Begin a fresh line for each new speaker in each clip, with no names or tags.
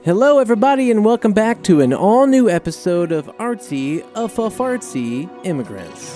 Hello, everybody, and welcome back to an all-new episode of Artsy of Fartsy Immigrants.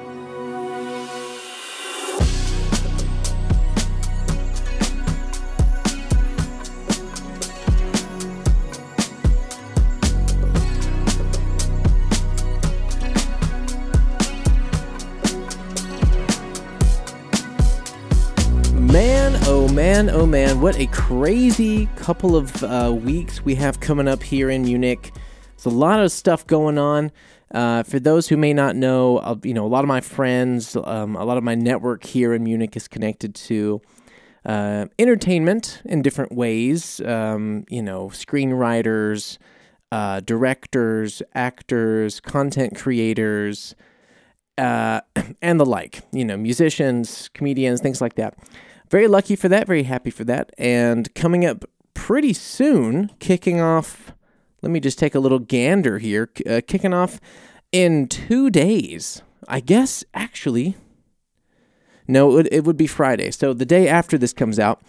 Oh man, what a crazy couple of weeks we have coming up here in Munich. There's a lot of stuff going on. For those who may not know, a lot of my friends, a lot of my network here in Munich is connected to entertainment in different ways. Screenwriters, directors, actors, content creators, and the like. Musicians, comedians, things like that. Very lucky for that, very happy for that. And coming up pretty soon, kicking off, let me just take a little gander here, kicking off in 2 days. I guess, actually, no, it would be Friday. So the day after this comes out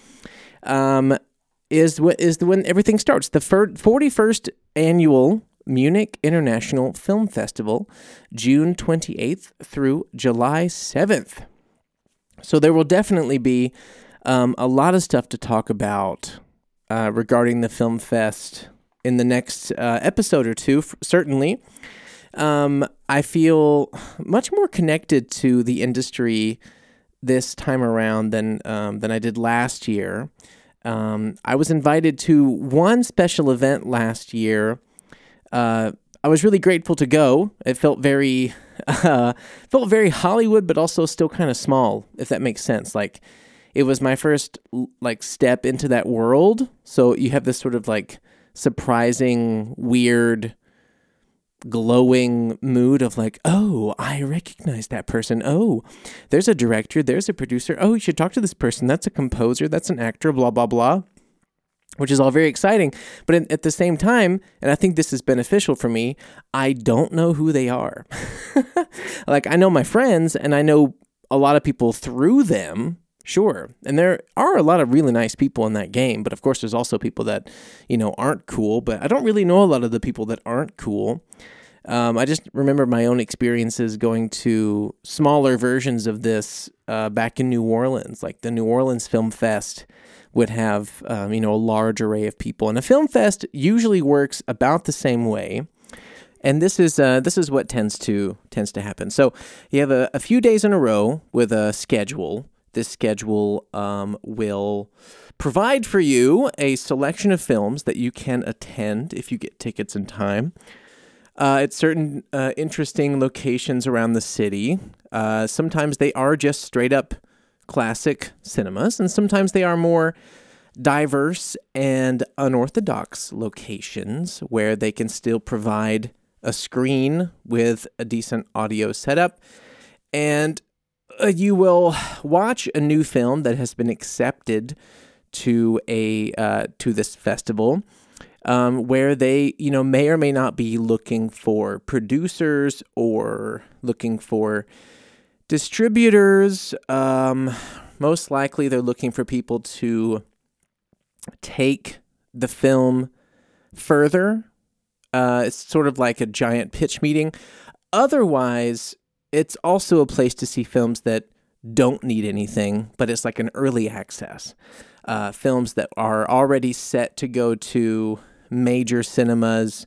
is when everything starts. The 41st annual Munich International Film Festival, June 28th through July 7th. So there will definitely be a lot of stuff to talk about regarding the Film Fest in the next episode or two, certainly. I feel much more connected to the industry this time around than I did last year. I was invited to one special event last year. I was really grateful to go. It felt very Hollywood, but also still kind of small, if that makes sense. Like, it was my first step into that world. So you have this sort of surprising, weird, glowing mood of oh, I recognize that person. Oh, there's a director, there's a producer. Oh, you should talk to this person. That's a composer, that's an actor, blah, blah, blah. Which is all very exciting, but at the same time, and I think this is beneficial for me, I don't know who they are. I know my friends, and I know a lot of people through them, sure. And there are a lot of really nice people in that game, but of course there's also people that, aren't cool, but I don't really know a lot of the people that aren't cool. I just remember my own experiences going to smaller versions of this back in New Orleans, like the New Orleans Film Fest would have, a large array of people. And a film fest usually works about the same way. And this is what tends to happen. So you have a few days in a row with a schedule. This schedule will provide for you a selection of films that you can attend if you get tickets in time. At certain interesting locations around the city. Sometimes they are just straight up classic cinemas, and sometimes they are more diverse and unorthodox locations where they can still provide a screen with a decent audio setup, and you will watch a new film that has been accepted to this festival, where they may or may not be looking for producers or looking for distributors. Most likely they're looking for people to take the film further. It's sort of like a giant pitch meeting. Otherwise, it's also a place to see films that don't need anything, but it's like an early access. Films that are already set to go to major cinemas,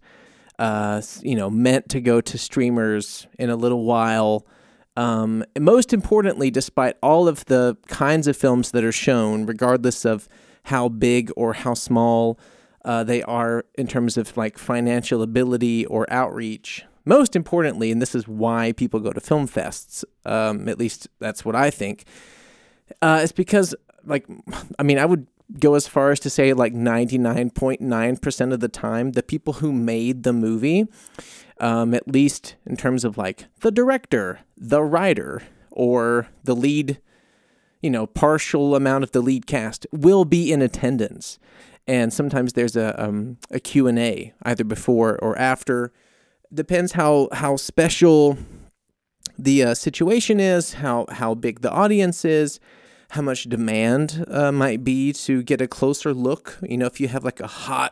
meant to go to streamers in a little while. Most importantly, despite all of the kinds of films that are shown, regardless of how big or how small they are in terms of financial ability or outreach, most importantly, and this is why people go to film fests, at least that's what I think, it's because, I would go as far as to say 99.9% of the time, the people who made the movie, at least in terms of the director, the writer, or the lead, partial amount of the lead cast will be in attendance. And sometimes there's a Q&A either before or after. Depends how special the situation is, how big the audience is, how much demand might be to get a closer look. If you have a hot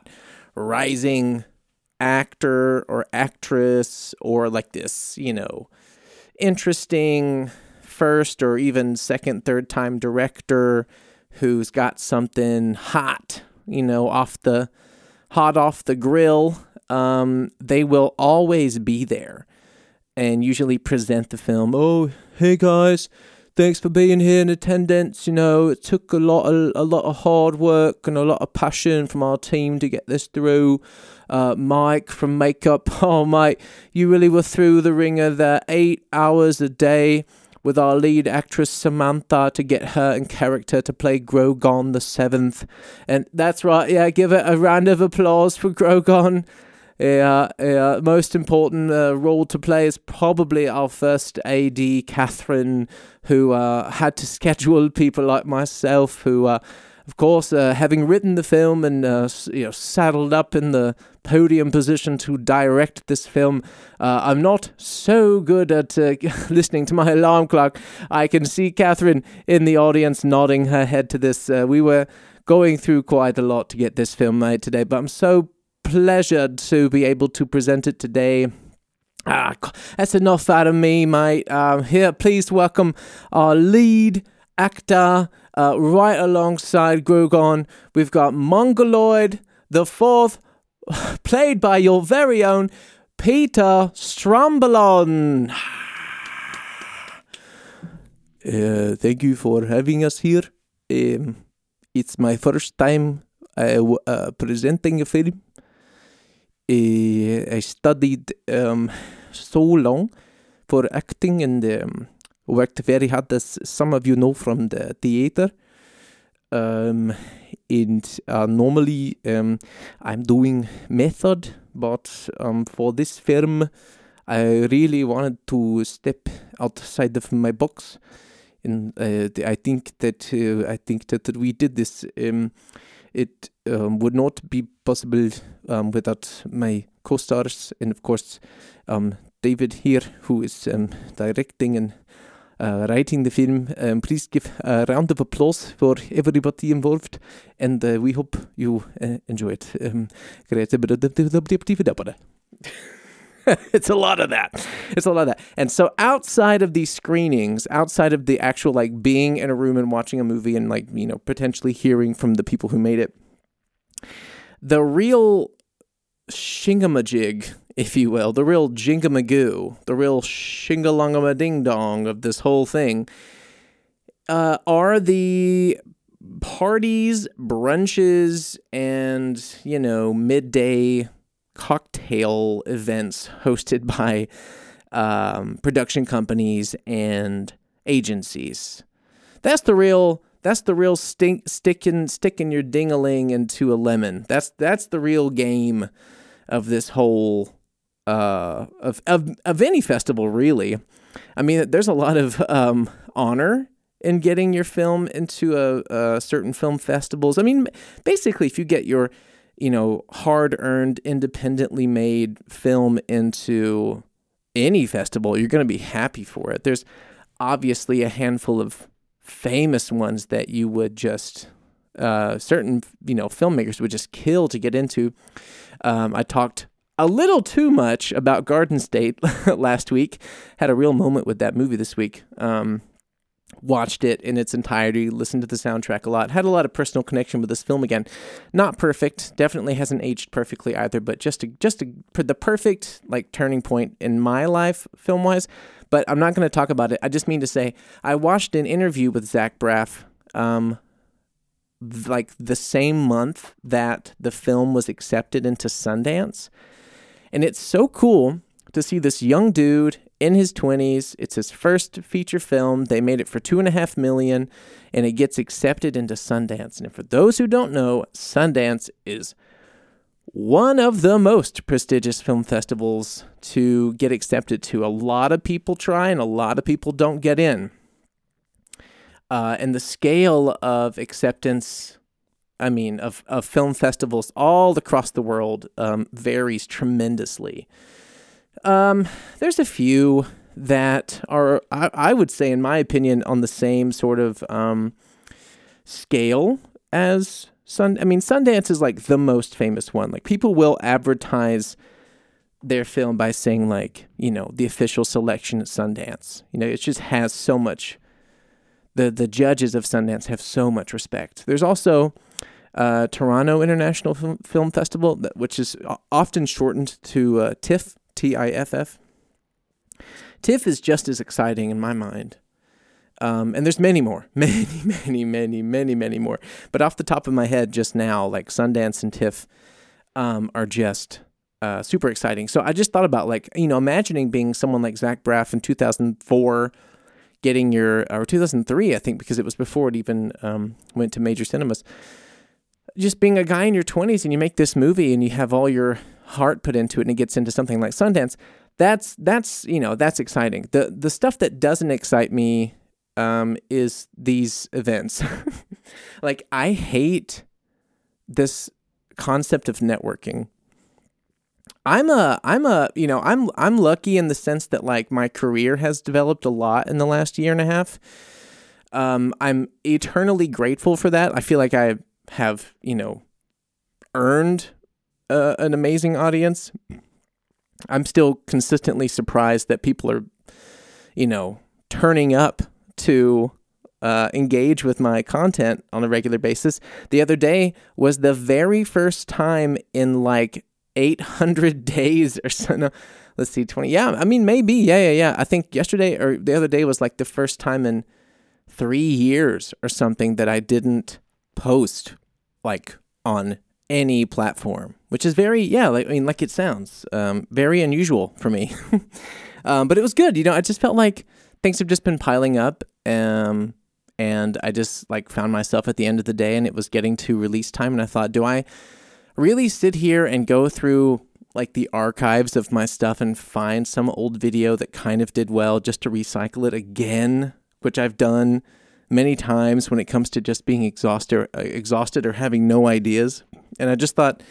rising actor or actress, or like this, interesting first or even second, third time director who's got something hot, off the grill, they will always be there and usually present the film. Oh, hey guys, thanks for being here in attendance. It took a lot of hard work and a lot of passion from our team to get this through. Mike from makeup, oh mate, you really were through the ringer there, 8 hours a day with our lead actress Samantha to get her in character to play Grogon the Seventh. And that's right, yeah, give it a round of applause for Grogon. Yeah, most important role to play is probably our first AD, Catherine, who had to schedule people like myself, who, of course, having written the film and saddled up in the podium position to direct this film, I'm not so good at listening to my alarm clock. I can see Catherine in the audience nodding her head to this. We were going through quite a lot to get this film made today, but I'm so pleasured to be able to present it today. That's enough out of me, mate. Here, please welcome our lead actor, right alongside Grogon. We've got Mongoloid the Fourth, played by your very own Peter Strombolon. Thank you for having us here. It's my first time presenting a film. I studied so long for acting and worked very hard, as some of you know from the theater. And normally I'm doing method, but for this film I really wanted to step outside of my box, and I think that we did this. It would not be possible without my co-stars, and of course David here, who is directing and writing the film. Please give a round of applause for everybody involved, and we hope you enjoy it. It's a lot of that. And so outside of these screenings, outside of the actual being in a room and watching a movie and potentially hearing from the people who made it, the real shingamajig, if you will, the real jingamagoo, the real shingalongamading-dong of this whole thing are the parties, brunches, and, midday cocktail events hosted by production companies and agencies. That's the real sticking your ding-a-ling into a lemon. That's the real game of this whole of any festival, really. I mean, there's a lot of honor in getting your film into a certain film festivals. I mean, basically, if you get your hard-earned, independently made film into any festival, you're going to be happy for it. There's obviously a handful of famous ones that you would just, certain, filmmakers would just kill to get into. I talked a little too much about Garden State last week. Had a real moment with that movie this week. Watched it in its entirety, listened to the soundtrack a lot, had a lot of personal connection with this film again. Not perfect, definitely hasn't aged perfectly either, but just the perfect turning point in my life film-wise. But I'm not going to talk about it. I just mean to say, I watched an interview with Zach Braff the same month that the film was accepted into Sundance. And it's so cool to see this young dude in his 20s. It's his first feature film. They made it for $2.5 million, and it gets accepted into Sundance. And for those who don't know, Sundance is one of the most prestigious film festivals to get accepted to. A lot of people try, and a lot of people don't get in. And the scale of acceptance, of film festivals all across the world varies tremendously. There's a few that are, I would say, in my opinion, on the same sort of scale as Sundance is like the most famous one. Like people will advertise their film by saying like, the official selection at Sundance. It just has so much. The judges of Sundance have so much respect. There's also Toronto International Film Festival, which is often shortened to TIFF, TIFF. TIFF is just as exciting in my mind. And there's many more, many more. But off the top of my head just now, like Sundance and TIFF are just super exciting. So I just thought about imagining being someone like Zach Braff in 2004, getting or 2003, I think, because it was before it even went to major cinemas. Just being a guy in your 20s and you make this movie and you have all your heart put into it and it gets into something like Sundance. That's exciting. The stuff that doesn't excite me is these events. Like I hate this concept of networking. I'm lucky in the sense that like my career has developed a lot in the last year and a half. I'm eternally grateful for that. I feel like I have, earned an amazing audience. I'm still consistently surprised that people are, turning up to engage with my content on a regular basis. The other day was the very first time in like 800 days or so. No, let's see, 20. Yeah, I mean, maybe. Yeah. I think yesterday or the other day was like the first time in 3 years or something that I didn't post like on any platform, which is very, like it sounds very unusual for me. But it was good. I just felt like things have just been piling up. And I just like found myself at the end of the day and it was getting to release time. And I thought, do I really sit here and go through like the archives of my stuff and find some old video that kind of did well just to recycle it again, which I've done many times when it comes to just being exhausted or having no ideas. And I just thought,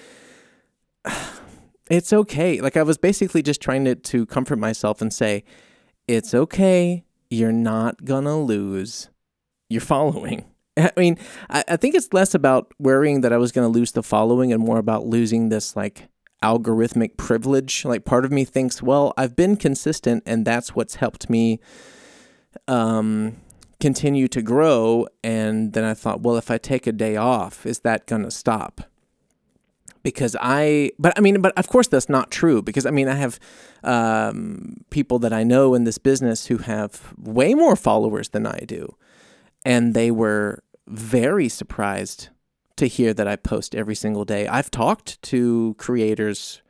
it's okay. Like I was basically just trying to comfort myself and say, it's okay. You're not gonna lose your following. I mean, I think it's less about worrying that I was going to lose the following and more about losing this like algorithmic privilege. Like part of me thinks, well, I've been consistent and that's what's helped me continue to grow. And then I thought, well, if I take a day off, is that going to stop? But of course that's not true because I have people that I know in this business who have way more followers than I do. And they were very surprised to hear that I post every single day. I've talked to creators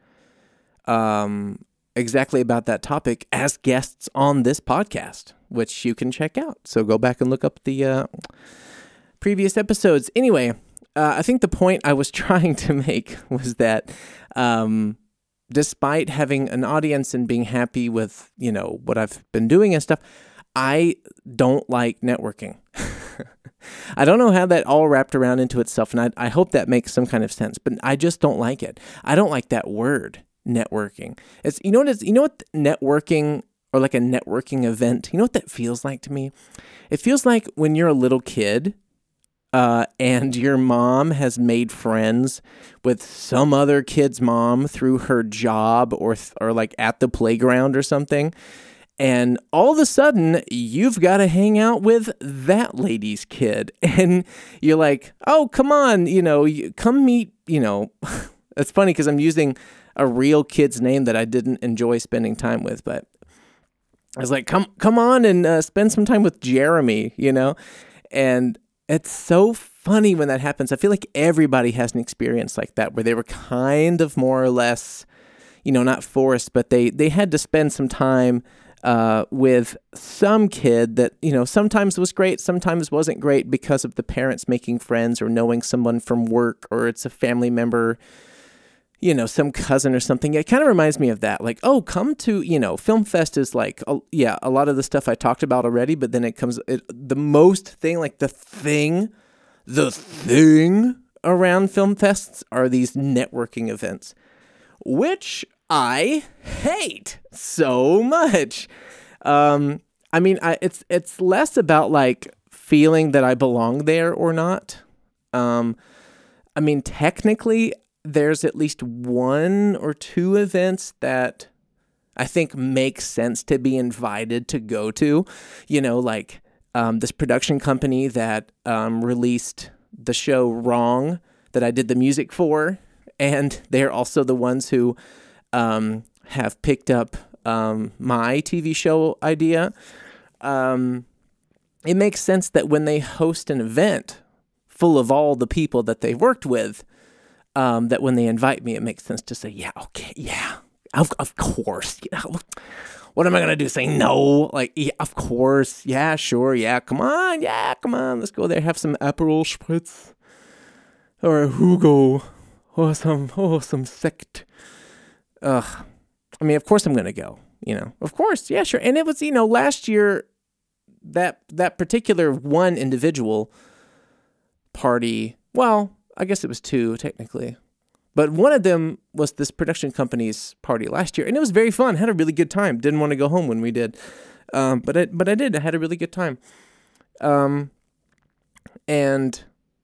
exactly about that topic as guests on this podcast, which you can check out. So go back and look up the previous episodes. Anyway, I think the point I was trying to make was that despite having an audience and being happy with, what I've been doing and stuff, I don't like networking. I don't know how that all wrapped around into itself, and I hope that makes some kind of sense, but I just don't like it. I don't like that word, networking. It's you know what networking or like a networking event, what that feels like to me? It feels like when you're a little kid and your mom has made friends with some other kid's mom through her job or like at the playground or something. And all of a sudden, you've got to hang out with that lady's kid. And you're like, oh, come on, come meet, It's funny because I'm using a real kid's name that I didn't enjoy spending time with. But I was like, come on and spend some time with Jeremy, And it's so funny when that happens. I feel like everybody has an experience like that where they were kind of more or less, not forced, but they had to spend some time with some kid that, sometimes was great, sometimes wasn't great because of the parents making friends or knowing someone from work or it's a family member, some cousin or something. It kind of reminds me of that. Like, oh, come to, Film Fest is like, a lot of the stuff I talked about already, but then the thing around Film Fests are these networking events, which I hate so much. It's less about like feeling that I belong there or not. I mean, technically, there's at least one or two events that I think make sense to be invited to go to. Like this production company that released the show Wrong that I did the music for, and they're also the ones who have picked up my TV show idea. It makes sense that when they host an event full of all the people that they've worked with, that when they invite me, it makes sense to say, yeah, okay, yeah, of course. What am I going to do? Say no? Like, yeah, of course. Yeah, sure. Yeah, come on. Yeah, come on. Let's go there. Have some Aperol Spritz or a Hugo or some sect. I mean, of course I'm going to go, of course. Yeah, sure. And it was, last year, that particular one individual party, well, I guess it was two technically, but one of them was this production company's party last year, and it was very fun. Had a really good time. Didn't want to go home when we did, but I did. I had a really good time. And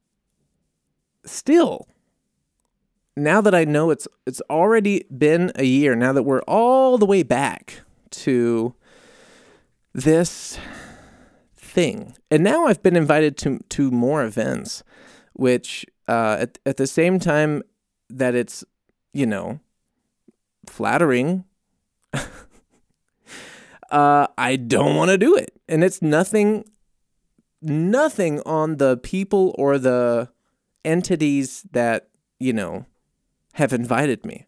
still, now that I know it's already been a year, now that we're all the way back to this thing, and now I've been invited to more events, which at the same time that it's, flattering, I don't want to do it. And it's nothing on the people or the entities that, have invited me.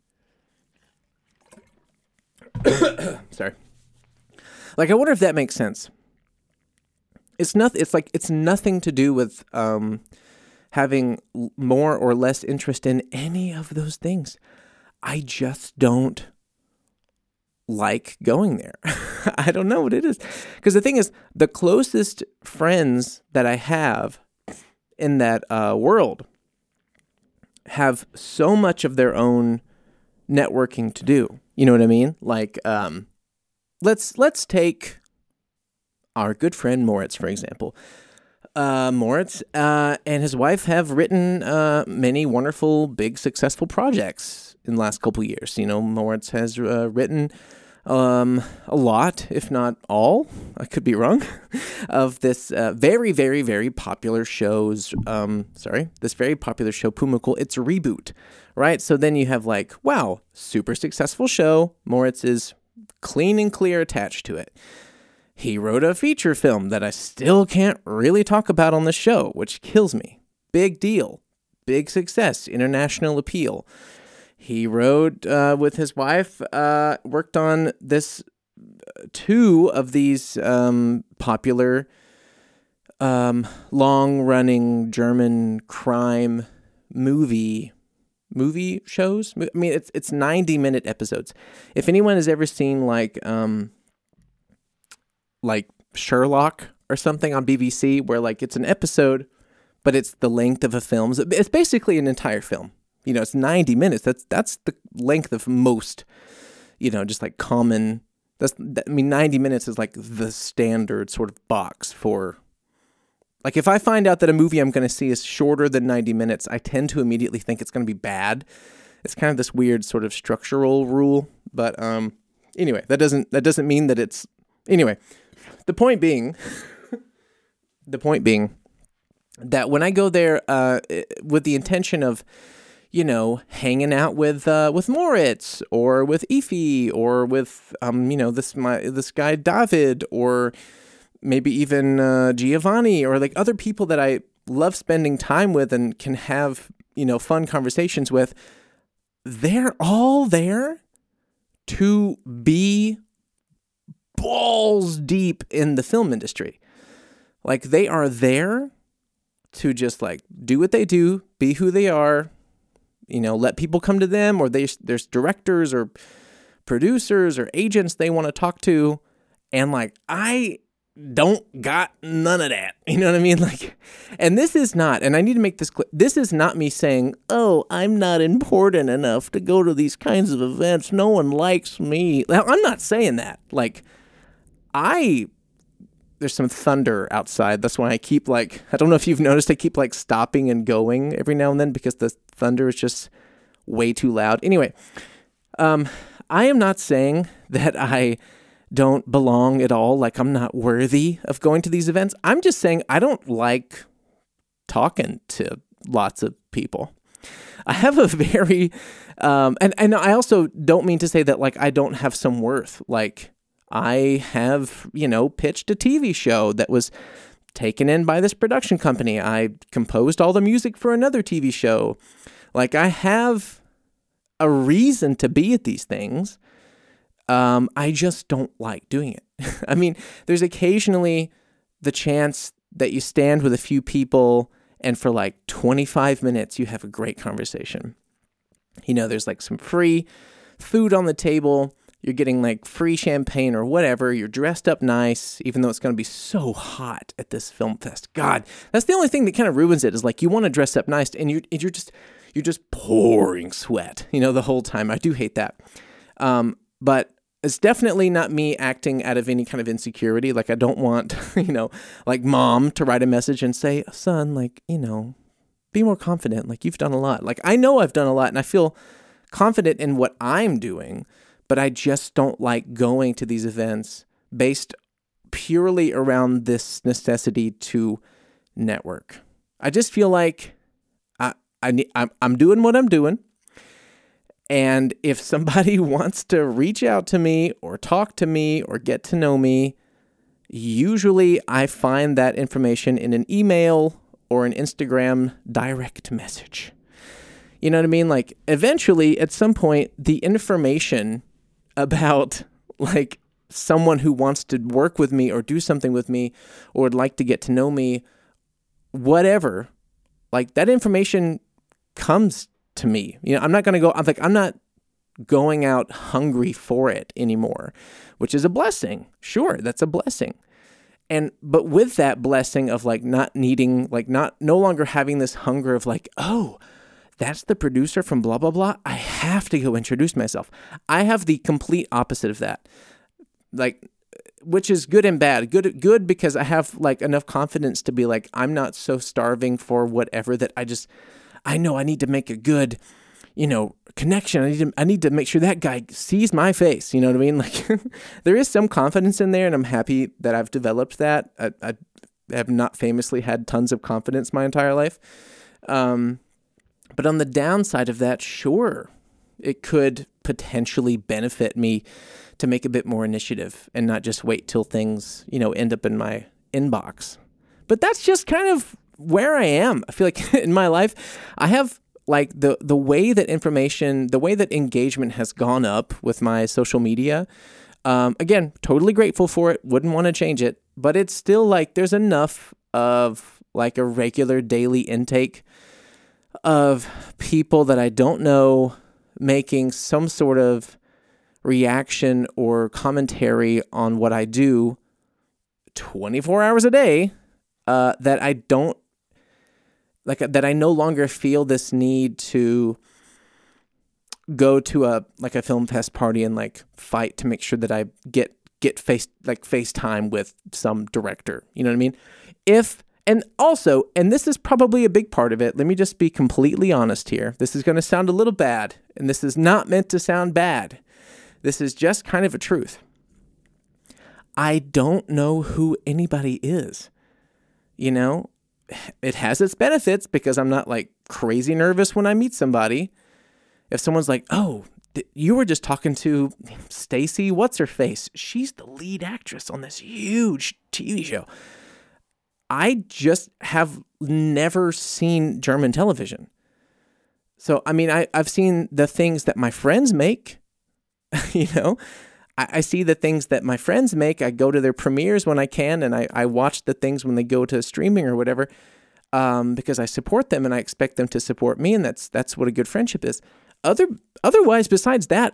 Sorry. Like, I wonder if that makes sense. It's nothing to do with having more or less interest in any of those things. I just don't like going there. I don't know what it is. Because the thing is, the closest friends that I have in that world have so much of their own networking to do. You know what I mean? Like, let's take our good friend Moritz, for example. Moritz and his wife have written many wonderful, big, successful projects in the last couple years. Moritz has written a lot, if not all, I could be wrong, of this very, very, very popular shows. This very popular show, Pumuckl. It's a reboot, right? So then you have like, wow, super successful show. Moritz is clean and clear attached to it. He wrote a feature film that I still can't really talk about on the show, which kills me. Big deal. Big success. International appeal. He wrote with his wife, worked on this two of these popular long-running German crime movie shows. I mean, it's 90-minute episodes. If anyone has ever seen like Sherlock or something on BBC, where like it's an episode, but it's the length of a film. It's basically an entire film. It's 90 minutes. That's the length of most, just like common. 90 minutes is like the standard sort of box for. Like if I find out that a movie I'm going to see is shorter than 90 minutes, I tend to immediately think it's going to be bad. It's kind of this weird sort of structural rule, but anyway, that doesn't mean that it's anyway. The point being that when I go there with the intention of, hanging out with Moritz or with Ify or with this guy David or maybe even Giovanni or like other people that I love spending time with and can have fun conversations with, they're all there to be balls deep in the film industry. Like they are there to just like do what they do, be who they are, let people come to them, or there's directors or producers or agents they want to talk to. And like, I don't got none of that. You know what I mean? Like, and this is not, and I need to make this clear, this is not me saying, oh, I'm not important enough to go to these kinds of events. No one likes me. Now, I'm not saying that. Like, I there's some thunder outside. That's why I keep like, I don't know if you've noticed, I keep like stopping and going every now and then because the thunder is just way too loud. Anyway, I am not saying that I don't belong at all. Like I'm not worthy of going to these events. I'm just saying I don't like talking to lots of people. I have a very, and I also don't mean to say that like I don't have some worth. Like I have, pitched a TV show that was taken in by this production company. I composed all the music for another TV show. Like I have a reason to be at these things. I just don't like doing it. I mean, there's occasionally the chance that you stand with a few people and for like 25 minutes, you have a great conversation. There's like some free food on the table. You're getting like free champagne or whatever. You're dressed up nice, even though it's going to be so hot at this film fest. God, that's the only thing that kind of ruins it is like you want to dress up nice and you're just pouring sweat, the whole time. I do hate that. But it's definitely not me acting out of any kind of insecurity. Like I don't want, like mom to write a message and say, son, like, be more confident. Like you've done a lot. Like I know I've done a lot and I feel confident in what I'm doing, but I just don't like going to these events based purely around this necessity to network. I just feel like I'm doing what I'm doing. And if somebody wants to reach out to me or talk to me or get to know me, usually I find that information in an email or an Instagram direct message. You know what I mean? Like eventually at some point, the information about like someone who wants to work with me or do something with me or would like to get to know me, whatever, like that information comes to me. I'm not going out hungry for it anymore, which is a blessing. Sure, that's a blessing. But with that blessing of like not needing, like no longer having this hunger of like, oh, that's the producer from blah, blah, blah. I have to go introduce myself. I have the complete opposite of that. Like, which is good and bad. Good because I have like enough confidence to be like, I'm not so starving for whatever that I know I need to make a good, connection. I need to make sure that guy sees my face. You know what I mean? Like there is some confidence in there and I'm happy that I've developed that. I have not famously had tons of confidence my entire life. But on the downside of that, sure, it could potentially benefit me to make a bit more initiative and not just wait till things, end up in my inbox. But that's just kind of where I am. I feel like in my life, I have like the way that information, the way that engagement has gone up with my social media. Again, totally grateful for it. Wouldn't want to change it, but it's still like there's enough of like a regular daily intake of people that I don't know making some sort of reaction or commentary on what I do 24 hours a day, that I don't like, that I no longer feel this need to go to a film fest party and like fight to make sure that I get FaceTime with some director. You know what I mean? And this is probably a big part of it. Let me just be completely honest here. This is going to sound a little bad, and this is not meant to sound bad. This is just kind of a truth. I don't know who anybody is. It has its benefits because I'm not like crazy nervous when I meet somebody. If someone's like, oh, you were just talking to Stacy, what's her face? She's the lead actress on this huge TV show. I just have never seen German television. So, I mean, I've seen the things that my friends make, I see the things that my friends make. I go to their premieres when I can, and I watch the things when they go to streaming or whatever, because I support them and I expect them to support me, and that's what a good friendship is. Otherwise, besides that,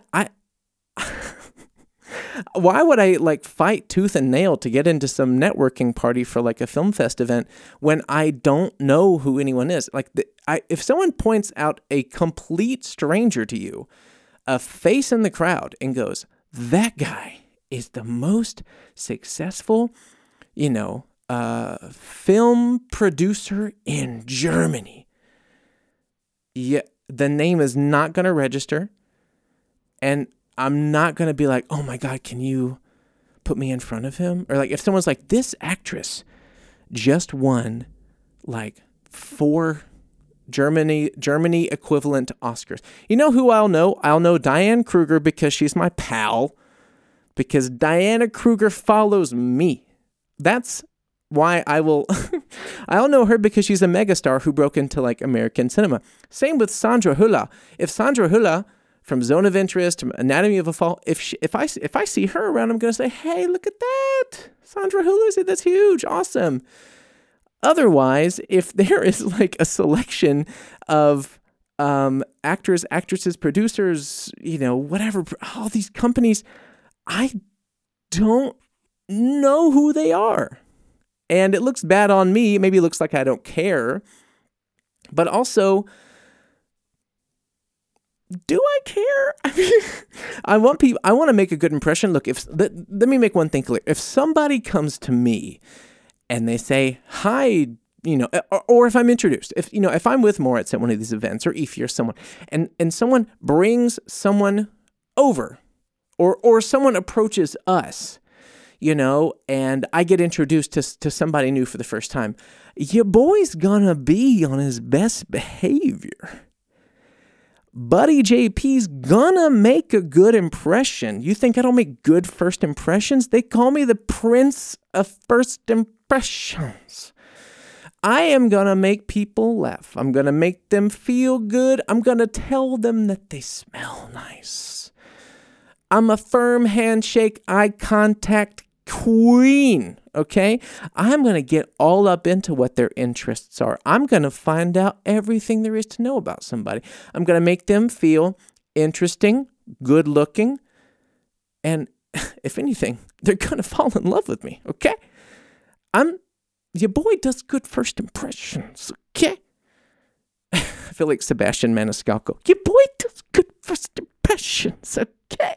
why would I like fight tooth and nail to get into some networking party for like a film fest event when I don't know who anyone is? Like, if someone points out a complete stranger to you, a face in the crowd, and goes, that guy is the most successful film producer in Germany. Yeah, the name is not going to register. And I'm not going to be like, oh my God, can you put me in front of him? Or like if someone's like, this actress just won like 4 Germany equivalent Oscars. You know who I'll know? I'll know Diane Kruger because she's my pal. Because Diana Kruger follows me. That's why I'll know her because she's a megastar who broke into like American cinema. Same with Sandra Hüller. If Sandra Hüller from Zone of Interest, from Anatomy of a Fall, if I see her around, I'm going to say, hey, look at that. Sandra Hüller, that's huge. Awesome. Otherwise, if there is like a selection of actors, actresses, producers, whatever, all these companies, I don't know who they are. And it looks bad on me. Maybe it looks like I don't care. But also, do I care? I mean, I want to make a good impression. Look, let me make one thing clear. If somebody comes to me and they say, hi, or if I'm introduced, if I'm with Moritz at one of these events or Ify or someone, and someone brings someone over or someone approaches us, and I get introduced to somebody new for the first time, your boy's gonna be on his best behavior. Buddy JP's gonna make a good impression. You think I don't make good first impressions? They call me the Prince of First Impressions. I am gonna make people laugh. I'm gonna make them feel good. I'm gonna tell them that they smell nice. I'm a firm handshake, eye contact queen, okay? I'm going to get all up into what their interests are. I'm going to find out everything there is to know about somebody. I'm going to make them feel interesting, good looking, and if anything, they're going to fall in love with me, okay? Your boy does good first impressions, okay? I feel like Sebastian Maniscalco. Your boy does good first impressions, okay?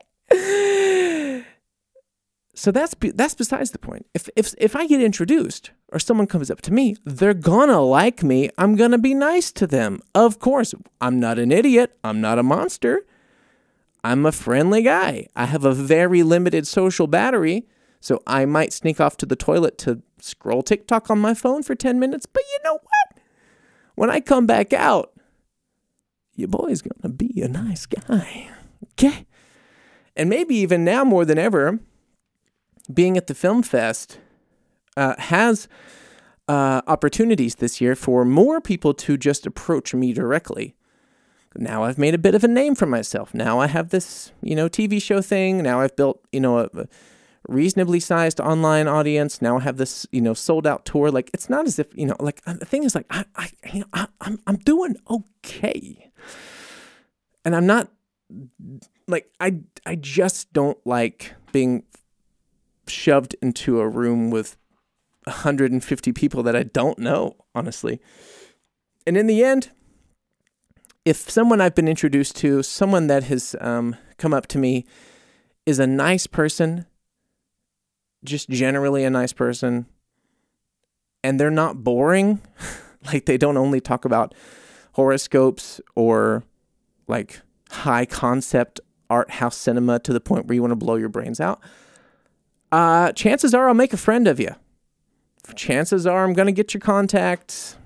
So that's besides the point. If I get introduced or someone comes up to me, they're gonna like me. I'm gonna be nice to them. Of course, I'm not an idiot. I'm not a monster. I'm a friendly guy. I have a very limited social battery, so I might sneak off to the toilet to scroll TikTok on my phone for 10 minutes. But you know what? When I come back out, your boy's gonna be a nice guy. Okay? And maybe even now more than ever, being at the film fest has opportunities this year for more people to just approach me directly. Now I've made a bit of a name for myself. Now I have this, TV show thing. Now I've built, a reasonably sized online audience. Now I have this, sold out tour. Like, it's not as if, like, the thing is like, I'm doing okay. And I'm not like, I just don't like being shoved into a room with 150 people that I don't know, honestly. And in the end, if someone I've been introduced to, someone that has come up to me is a nice person, just generally a nice person, and they're not boring, like they don't only talk about horoscopes or like high concept art house cinema to the point where you want to blow your brains out, chances are I'll make a friend of you. Chances are I'm going to get your contacts.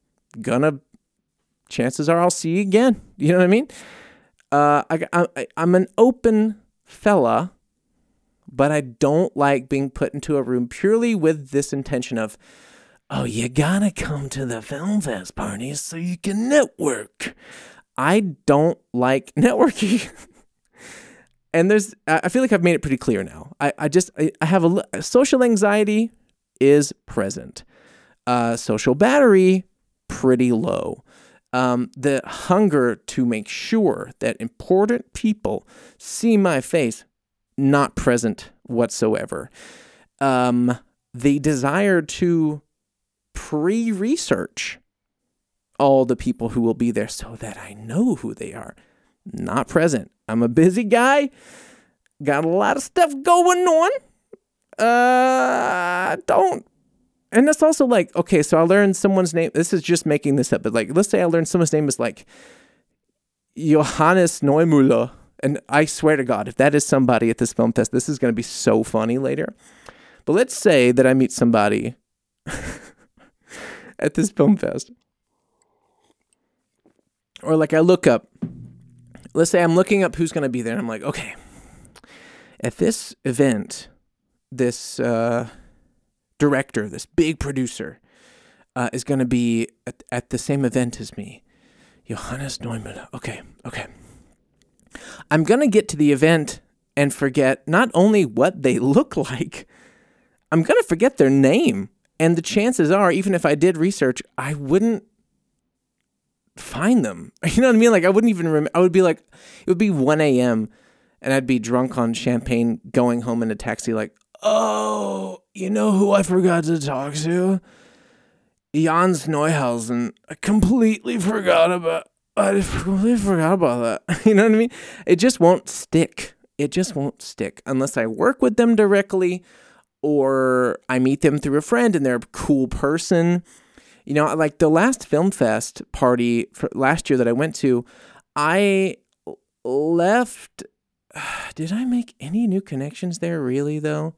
Chances are I'll see you again. You know what I mean? I'm an open fella, but I don't like being put into a room purely with this intention of, oh, you gotta come to the film fest parties so you can network. I don't like networking. And I feel like I've made it pretty clear now. I have social anxiety is present. Social battery, pretty low. The hunger to make sure that important people see my face, not present whatsoever. The desire to pre-research all the people who will be there so that I know who they are, not present. I'm a busy guy, got a lot of stuff going on. don't. And that's also like, okay, so I learned someone's name. This is just making this up, but like, let's say I learned someone's name is like Johannes Neumüller. And I swear to God, if that is somebody at this film fest, this is going to be so funny later. But let's say that I meet somebody at this film fest. Or like I look up, let's say I'm looking up who's going to be there. And I'm like, okay, at this event, this director, this big producer, is going to be at the same event as me. Johannes Neumüller. Okay. I'm going to get to the event and forget not only what they look like, I'm going to forget their name. And the chances are, even if I did research, I wouldn't find them. You know what I mean? Like, I wouldn't even remember. I would be like, it would be 1 a.m. and I'd be drunk on champagne going home in a taxi like, oh, you know who I forgot to talk to? Jans Neuhausen. I completely forgot about that. You know what I mean? It just won't stick. It just won't stick unless I work with them directly or I meet them through a friend and they're a cool person. You know, like the last Film Fest party for last year that I went to, I left. Did I make any new connections there really though?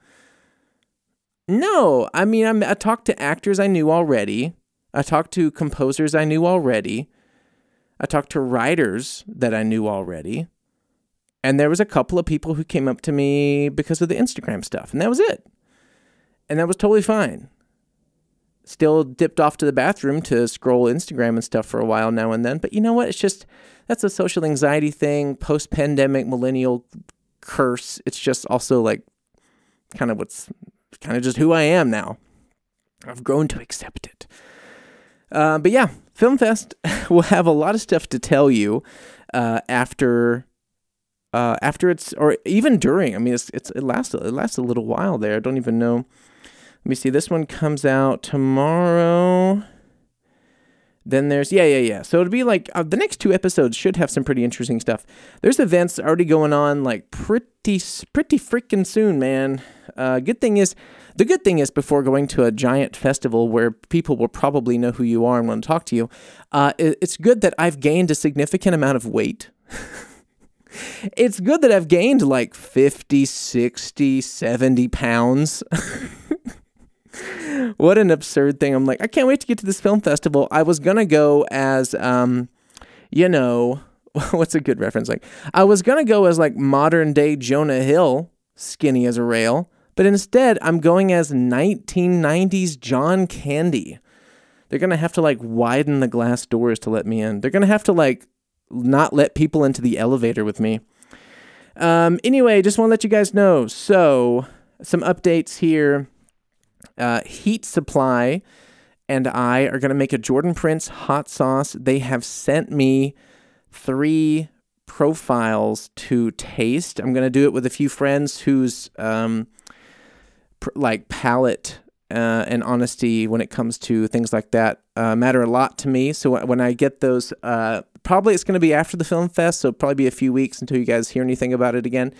No. I mean, I talked to actors I knew already. I talked to composers I knew already. I talked to writers that I knew already. And there was a couple of people who came up to me because of the Instagram stuff. And that was it. And that was totally fine. Still dipped off to the bathroom to scroll Instagram and stuff for a while now and then. But you know what? It's just, that's a social anxiety thing, post-pandemic millennial curse. It's just also like kind of just who I am now. I've grown to accept it. But yeah, Film Fest will have a lot of stuff to tell you after it's, or even during. I mean, it lasts a little while there. I don't even know. Let me see. This one comes out tomorrow. Then there's yeah. So it'll be like the next 2 episodes should have some pretty interesting stuff. There's events already going on like pretty freaking soon, man. The good thing is before going to a giant festival where people will probably know who you are and want to talk to you, it's good that I've gained a significant amount of weight. It's good that I've gained like 50, 60, 70 pounds. What an absurd thing. I'm like, I can't wait to get to this film festival. I was going to go as, what's a good reference? Like, I was going to go as like modern day Jonah Hill, skinny as a rail. But instead, I'm going as 1990s John Candy. They're going to have to like widen the glass doors to let me in. They're going to have to like not let people into the elevator with me. Anyway, just want to let you guys know. So, some updates here. Heat Supply and I are going to make a Jordan Prince hot sauce. They have sent me 3 profiles to taste. I'm going to do it with a few friends whose like palate and honesty when it comes to things like that matter a lot to me. So when I get those, probably it's going to be after the film fest, so it'll probably be a few weeks until you guys hear anything about it again.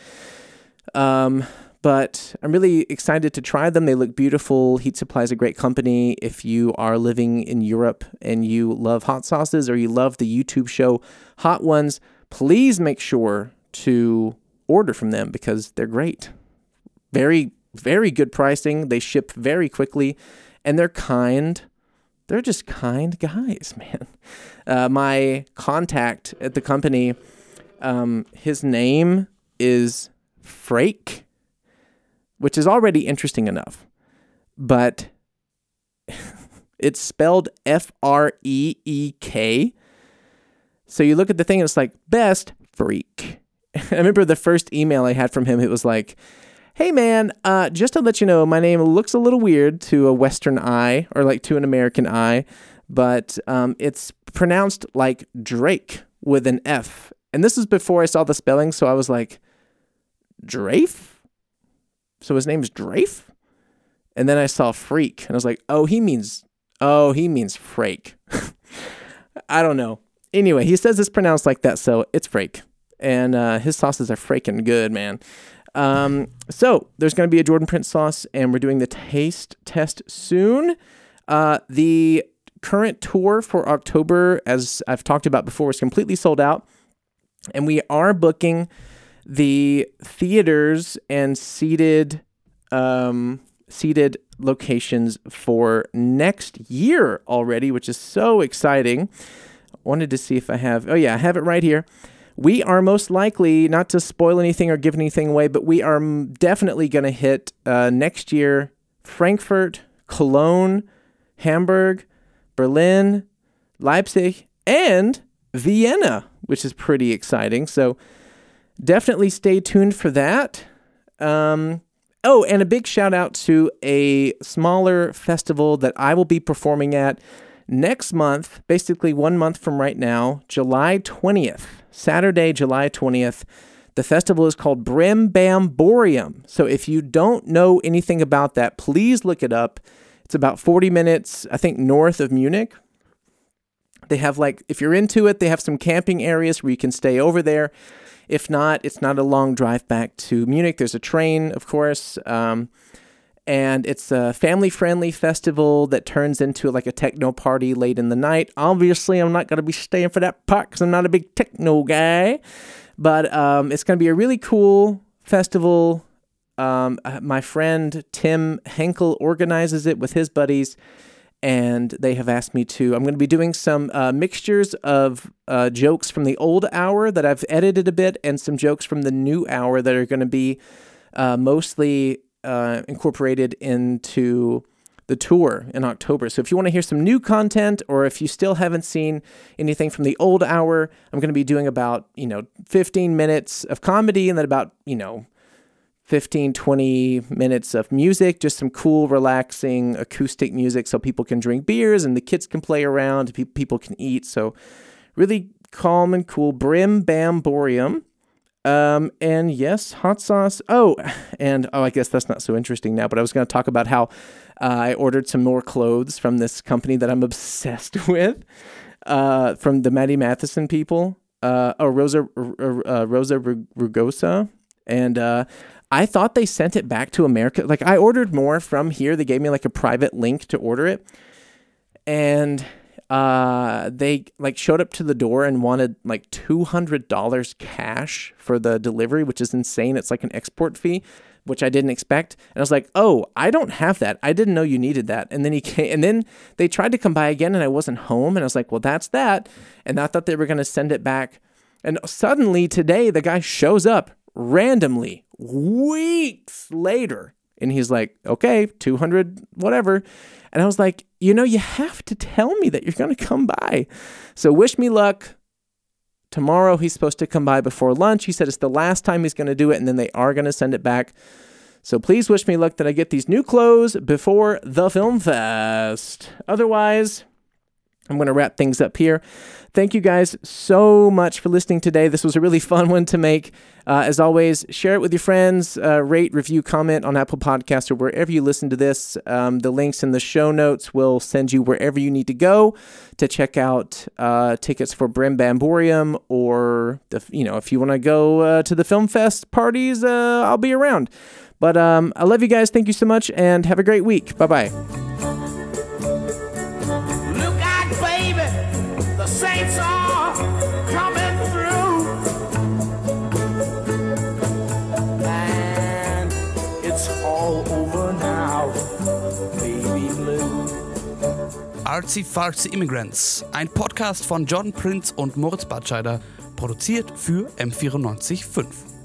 But I'm really excited to try them. They look beautiful. Heat Supply is a great company. If you are living in Europe and you love hot sauces or you love the YouTube show Hot Ones, please make sure to order from them because they're great. Very, very good pricing. They ship very quickly and they're kind. They're just kind guys, man. My contact at the company, his name is Frake, which is already interesting enough, but it's spelled Freek. So you look at the thing and it's like, best freak. I remember the first email I had from him, it was like, hey man, just to let you know, my name looks a little weird to a Western eye or like to an American eye, but it's pronounced like Drake with an F. And this is before I saw the spelling, so I was like, Drafe? So his name's Drafe? And then I saw Freak, and I was like, oh, he means Frake. I don't know. Anyway, he says it's pronounced like that, so it's Frake. And his sauces are freaking good, man. So there's going to be a Jordan Prince sauce, and we're doing the taste test soon. The current tour for October, as I've talked about before, is completely sold out. And we are booking the theaters and seated locations for next year already, which is so exciting. I wanted to see if I have... Oh, yeah, I have it right here. We are most likely, not to spoil anything or give anything away, but we are definitely going to hit next year Frankfurt, Cologne, Hamburg, Berlin, Leipzig, and Vienna, which is pretty exciting. So definitely stay tuned for that. And a big shout out to a smaller festival that I will be performing at next month, basically 1 month from right now, July 20th. Saturday, July 20th. The festival is called Brimbamborium. So if you don't know anything about that, please look it up. It's about 40 minutes, I think, north of Munich. They have, if you're into it, they have some camping areas where you can stay over there. If not, it's not a long drive back to Munich. There's a train, of course. And it's a family-friendly festival that turns into a techno party late in the night. Obviously, I'm not going to be staying for that part because I'm not a big techno guy. But it's going to be a really cool festival. My friend Tim Henkel organizes it with his buddies. And they have asked me to. I'm going to be doing some mixtures of jokes from the old hour that I've edited a bit and some jokes from the new hour that are going to be mostly... incorporated into the tour in October. So if you want to hear some new content, or if you still haven't seen anything from the old hour, I'm going to be doing about, 15 minutes of comedy and then about, 15, 20 minutes of music, just some cool, relaxing acoustic music so people can drink beers and the kids can play around, people can eat. So really calm and cool. Brimbamborium. And yes, hot sauce. I guess that's not so interesting now, but I was going to talk about how I ordered some more clothes from this company that I'm obsessed with, from the Maddie Matheson people, Rosa Rugosa. And I thought they sent it back to America. I ordered more from here. They gave me a private link to order it. And they showed up to the door and wanted $200 cash for the delivery, which is insane. It's an export fee, which I didn't expect. And I was like, oh, I don't have that. I didn't know you needed that. And then he came, and then they tried to come by again and I wasn't home. And I was like, well, that's that. And I thought they were going to send it back. And suddenly today, the guy shows up randomly weeks later. And he's like, okay, 200, whatever. And I was like, you have to tell me that you're going to come by. So wish me luck. Tomorrow he's supposed to come by before lunch. He said it's the last time he's going to do it, and then they are going to send it back. So please wish me luck that I get these new clothes before the film fest. Otherwise, I'm going to wrap things up here. Thank you guys so much for listening today. This was a really fun one to make. As always, share it with your friends, rate, review, comment on Apple Podcasts or wherever you listen to this. The links in the show notes will send you wherever you need to go to check out tickets for Brimbamborium, or if you want to go to the Film Fest parties, I'll be around. But I love you guys. Thank you so much, and have a great week. Bye-bye.
Saints are coming through, and it's all over now, baby blue.
Artsy Fartsy Immigrants, ein Podcast von Jordan Prince und Moritz Batscheider, produziert für M94.5.